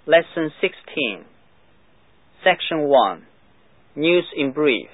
Lesson 16, Section 1, News in Brief.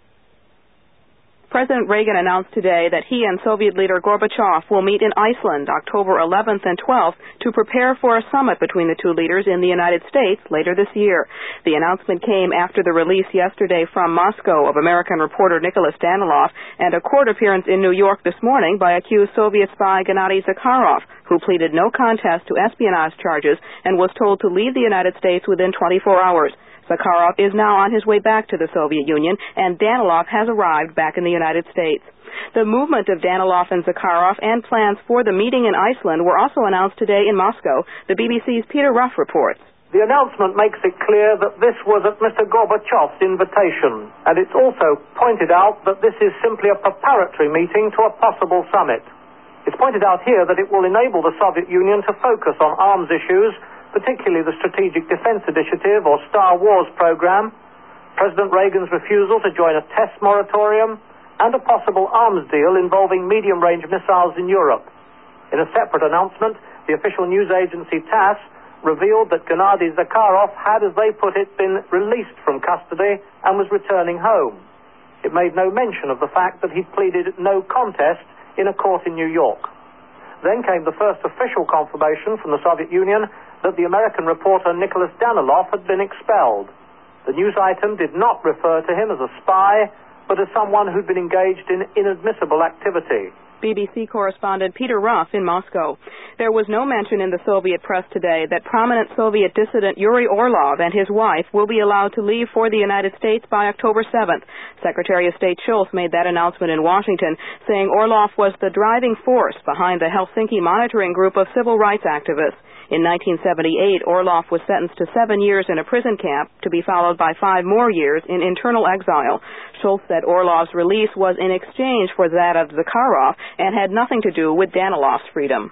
President Reagan announced today that he and Soviet leader Gorbachev will meet in Iceland October 11th and 12th to prepare for a summit between the two leaders in the United States later this year. The announcement came after the release yesterday from Moscow of American reporter Nicholas Danilov and a court appearance in New York this morning by accused Soviet spy Gennady Zakharov, who pleaded no contest to espionage charges and was told to leave the United States within 24 hours. Zakharov is now on his way back to the Soviet Union, and Danilov has arrived back in the United States. The movement of Danilov and Zakharov and plans for the meeting in Iceland were also announced today in Moscow. The BBC's Peter Ruff reports. The announcement makes it clear that this was at Mr. Gorbachev's invitation, and it's also pointed out that this is simply a preparatory meeting to a possible summit. It's pointed out here that it will enable the Soviet Union to focus on arms issues, particularly the Strategic Defense Initiative or Star Wars program, President Reagan's refusal to join a test moratorium, and a possible arms deal involving medium-range missiles in Europe. In a separate announcement, the official news agency TASS revealed that Gennady Zakharov had, as they put it, been released from custody and was returning home. It made no mention of the fact that he pleaded no contest in a court in New York. Then came the first official confirmation from the Soviet Union that the American reporter Nicholas Danilov had been expelled. The news item did not refer to him as a spy, but as someone who'd been engaged in inadmissible activity. BBC correspondent Peter Ruff in Moscow. There was no mention in the Soviet press today that prominent Soviet dissident Yuri Orlov and his wife will be allowed to leave for the United States by October 7th. Secretary of State Shultz made that announcement in Washington, saying Orlov was the driving force behind the Helsinki monitoring group of civil rights activists. In 1978, Orlov was sentenced to 7 years in a prison camp, to be followed by 5 more years in internal exile. Shultz said Orlov's release was in exchange for that of Zakharov and had nothing to do with Danilov's freedom.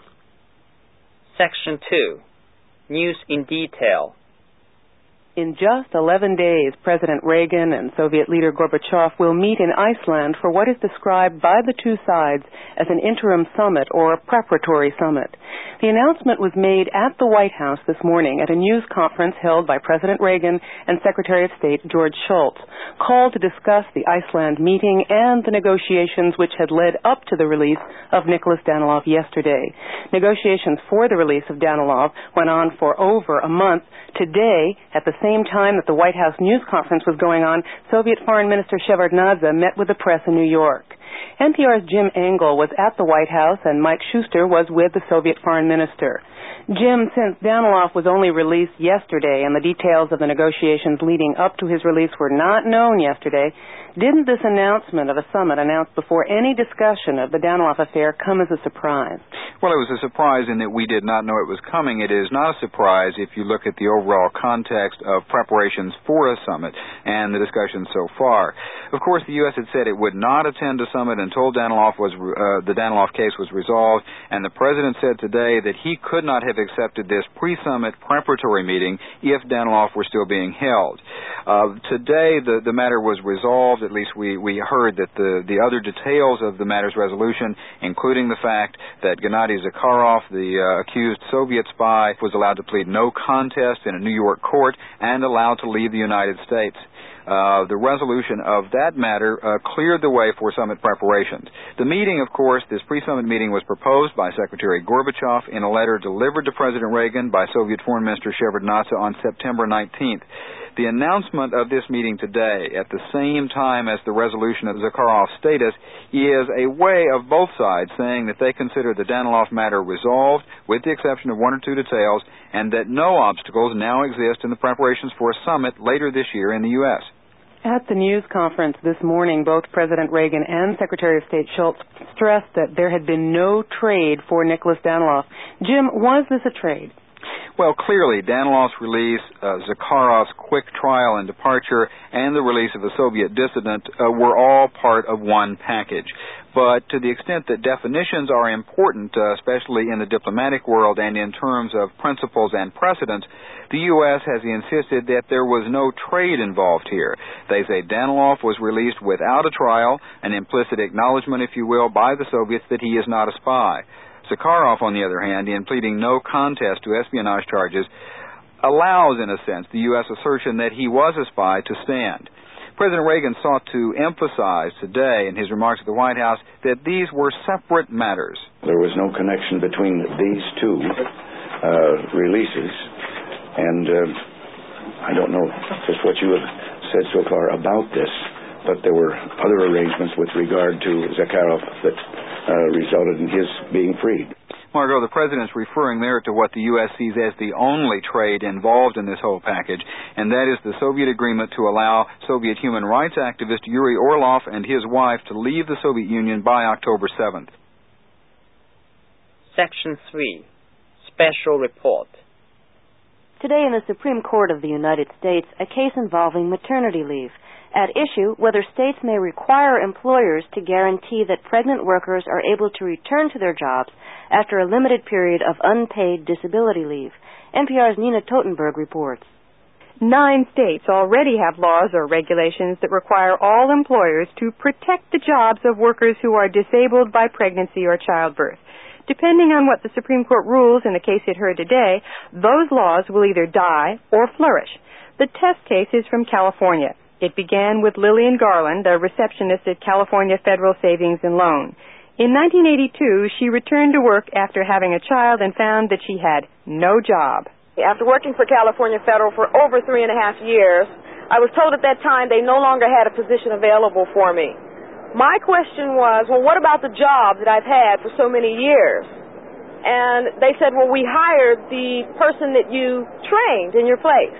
Section 2, News in Detail. In just 11 days, President Reagan and Soviet leader Gorbachev will meet in Iceland for what is described by the two sides as an interim summit or a preparatory summit. The announcement was made at the White House this morning at a news conference held by President Reagan and Secretary of State George Shultz, called to discuss the Iceland meeting and the negotiations which had led up to the release of Nicholas Danilov yesterday. Negotiations for the release of Danilov went on for over a month. Today, at the same time that the White House news conference was going on, Soviet Foreign Minister Shevardnadze met with the press in New York. NPR's Jim Engel was at the White House, and Mike Schuster was with the Soviet Foreign Minister. Jim, since Danilov was only released yesterday and the details of the negotiations leading up to his release were not known yesterday, didn't this announcement of a summit announced before any discussion of the Danilov affair come as a surprise? Well, it was a surprise in that we did not know it was coming. It is not a surprise if you look at the overall context of preparations for a summit and the discussion so far. Of course, the U.S. had said it would not attend a summit until the Danilov case was resolved, and the President said today that he could not have accepted this pre-summit preparatory meeting if Danilov were still being held. Today, the matter was resolved. At least we heard that the other details of the matter's resolution, including the fact that Gennady Zakharov, the accused Soviet spy, was allowed to plead no contest in a New York court and allowed to leave the United States. The resolution of that matter cleared the way for summit preparations. The meeting, of course, this pre-summit meeting was proposed by Secretary Gorbachev in a letter delivered to President Reagan by Soviet Foreign Minister Shevardnadze on September 19th. The announcement of this meeting today, at the same time as the resolution of Zakharov's status, is a way of both sides saying that they consider the Danilov matter resolved, with the exception of 1 or 2 details, and that no obstacles now exist in the preparations for a summit later this year in the U.S. At the news conference this morning, both President Reagan and Secretary of State Shultz stressed that there had been no trade for Nicholas Danilov. Jim, was this a trade? Well, clearly, Danilov's release, Zakharov's quick trial and departure, and the release of a Soviet dissident were all part of one package. But to the extent that definitions are important, especially in the diplomatic world and in terms of principles and precedents, the U.S. has insisted that there was no trade involved here. They say Danilov was released without a trial, an implicit acknowledgement, if you will, by the Soviets that he is not a spy. Zakharov, on the other hand, in pleading no contest to espionage charges, allows, in a sense, the U.S. assertion that he was a spy to stand. President Reagan sought to emphasize today in his remarks at the White House that these were separate matters. There was no connection between these two releases, and I don't know just what you have said so far about this, but there were other arrangements with regard to Zakharov that resulted in his being freed. Margot, the President's referring there to what the U.S. sees as the only trade involved in this whole package, and that is the Soviet agreement to allow Soviet human rights activist Yuri Orlov and his wife to leave the Soviet Union by October 7th. Section 3. Special Report. Today in the Supreme Court of the United States, a case involving maternity leave. At issue, whether states may require employers to guarantee that pregnant workers are able to return to their jobs after a limited period of unpaid disability leave. NPR's Nina Totenberg reports. 9 states already have laws or regulations that require all employers to protect the jobs of workers who are disabled by pregnancy or childbirth. Depending on what the Supreme Court rules in the case it heard today, those laws will either die or flourish. The test case is from California. It began with Lillian Garland, a receptionist at California Federal Savings and Loan. In 1982, she returned to work after having a child and found that she had no job. After working for California Federal for over 3.5 years, I was told at that time they no longer had a position available for me. My question was, well, what about the job that I've had for so many years? And they said, well, we hired the person that you trained in your place.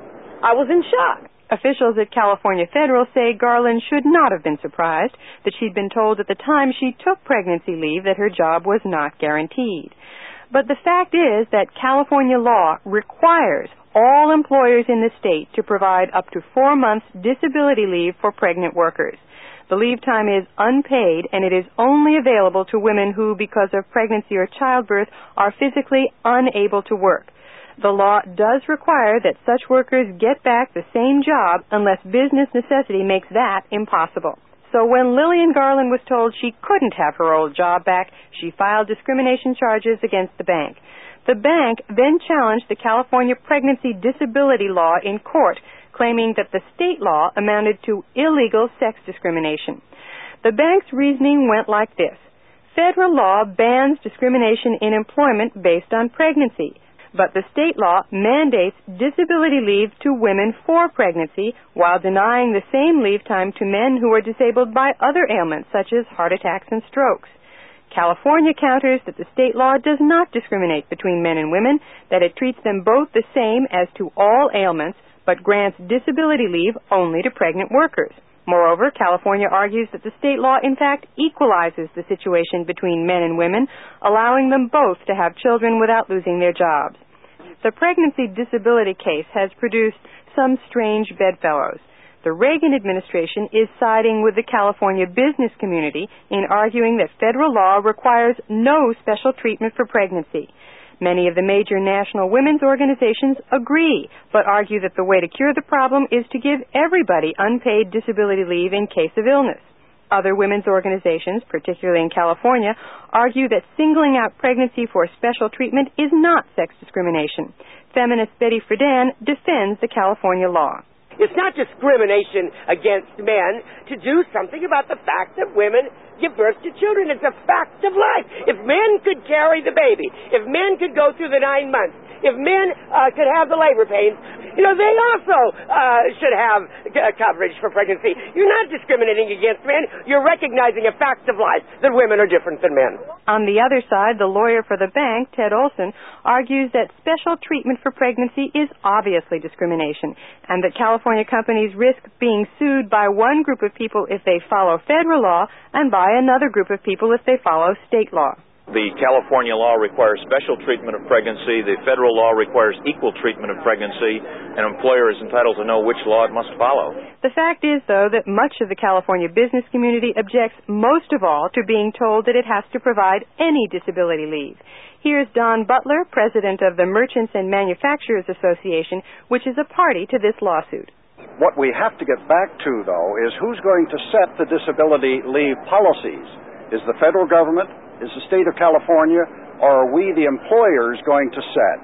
I was in shock. Officials at California Federal say Garland should not have been surprised that she'd been told at the time she took pregnancy leave that her job was not guaranteed. But the fact is that California law requires all employers in the state to provide up to 4 months disability leave for pregnant workers. The leave time is unpaid, and it is only available to women who, because of pregnancy or childbirth, are physically unable to work. The law does require that such workers get back the same job unless business necessity makes that impossible. So when Lillian Garland was told she couldn't have her old job back, she filed discrimination charges against the bank. The bank then challenged the California pregnancy disability law in court, claiming that the state law amounted to illegal sex discrimination. The bank's reasoning went like this. Federal law bans discrimination in employment based on pregnancy, but the state law mandates disability leave to women for pregnancy while denying the same leave time to men who are disabled by other ailments such as heart attacks and strokes. California counters that the state law does not discriminate between men and women, that it treats them both the same as to all ailments, but grants disability leave only to pregnant workers. Moreover, California argues that the state law, in fact, equalizes the situation between men and women, allowing them both to have children without losing their jobs. The pregnancy disability case has produced some strange bedfellows. The Reagan administration is siding with the California business community in arguing that federal law requires no special treatment for pregnancy. Many of the major national women's organizations agree, but argue that the way to cure the problem is to give everybody unpaid disability leave in case of illness. Other women's organizations, particularly in California, argue that singling out pregnancy for special treatment is not sex discrimination. Feminist Betty Friedan defends the California law. It's not discrimination against men to do something about the fact that women give birth to children. It's a fact of life. If men could carry the baby, if men could go through the 9 months, if men could have the labor pains, they also should have coverage for pregnancy. You're not discriminating against men. You're recognizing a fact of life that women are different than men. On the other side, the lawyer for the bank, Ted Olson, argues that special treatment for pregnancy is obviously discrimination, and that California companies risk being sued by one group of people if they follow federal law and by another group of people if they follow state law. The California law requires special treatment of pregnancy. The federal law requires equal treatment of pregnancy. An employer is entitled to know which law it must follow. The fact is, though, that much of the California business community objects most of all to being told that it has to provide any disability leave. Here's Don Butler, president of the Merchants and Manufacturers Association, which is a party to this lawsuit. What we have to get back to, though, is who's going to set the disability leave policies. Is the federal government? Is the state of California, or are we, the employers, going to set?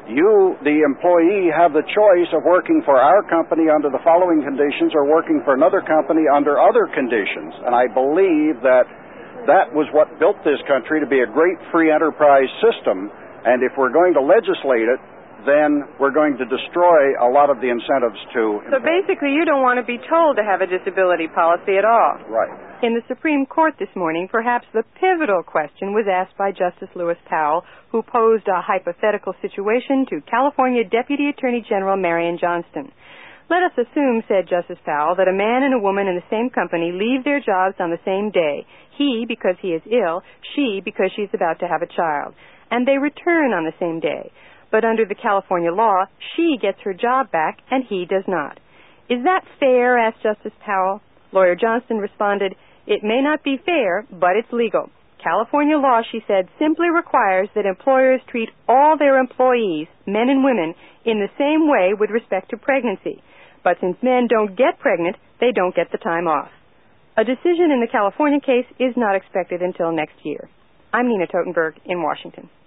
You, the employee, have the choice of working for our company under the following conditions or working for another company under other conditions. And I believe that that was what built this country to be a great free enterprise system. And if we're going to legislate it, then we're going to destroy a lot of the incentives to... So basically you don't want to be told to have a disability policy at all. Right. In the Supreme Court this morning, perhaps the pivotal question was asked by Justice Lewis Powell, who posed a hypothetical situation to California Deputy Attorney General Marian Johnston. Let us assume, said Justice Powell, that a man and a woman in the same company leave their jobs on the same day, he because he is ill, she because she's about to have a child, and they return on the same day. But under the California law, she gets her job back and he does not. Is that fair? Asked Justice Powell. Lawyer Johnston responded, "It may not be fair, but it's legal. California law," she said, "simply requires that employers treat all their employees, men and women, in the same way with respect to pregnancy. But since men don't get pregnant, they don't get the time off." A decision in the California case is not expected until next year. I'm Nina Totenberg in Washington.